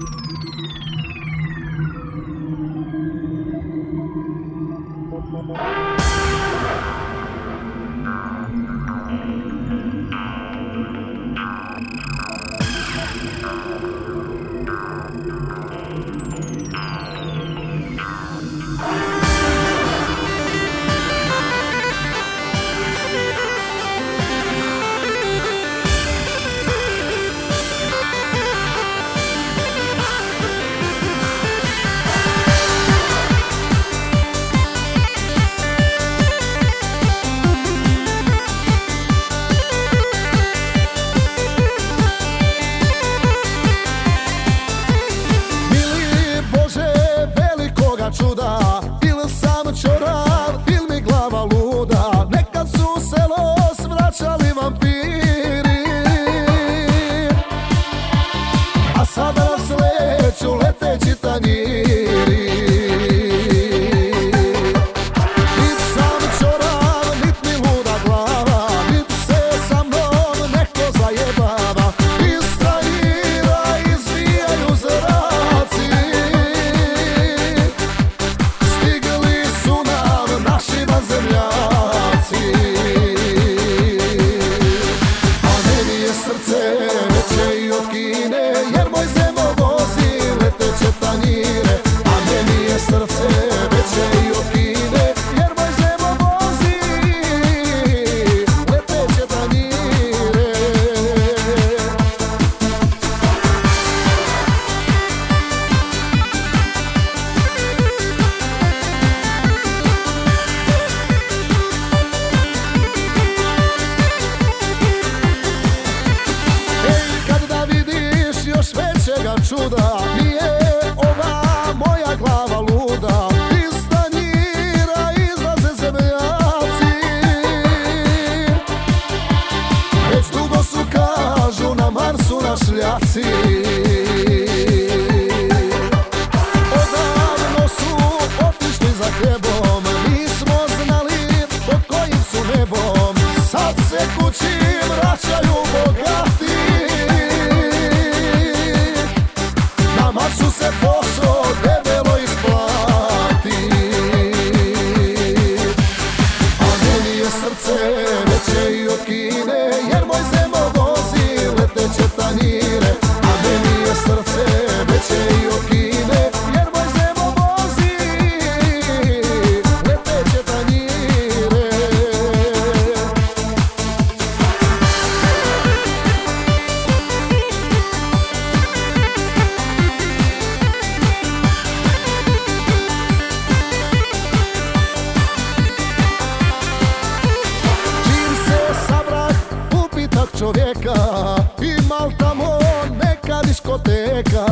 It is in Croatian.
Čuda, il sam čorav, il mi glava luda. Nekad su selo svraćali vampiri, a sada nas leću leteći tanjiri. Nit sam čorav, nit mi luda glava, nit se sa mnom neko zajebava. Istrajira, izvijaju zraci, zemljaci. A meni je srce veće i od Kine, jer moj zemo vozi leteće tanjire. A meni je srce veće i od Kine, jer moj zemo vozi leteće tanjire. Većega čuda nije ova moja glava luda. Iz tanjira izlaze zemljaci, već dugo su, kažu, na Marsu na šljaci. Odavno su otišli za hljebom, nismo znali pod kojim su nebom. Sad se kući vraćaju bogati, na Marsu se posao debelo isplati. A meni je srce veće i od Kine, jer moj zemo vozi leteće tanjire. A meni je srce veće i od Kine, jer moj zemo vozi leteće tanjire. Čovjeka, imal tamo neka diskoteka.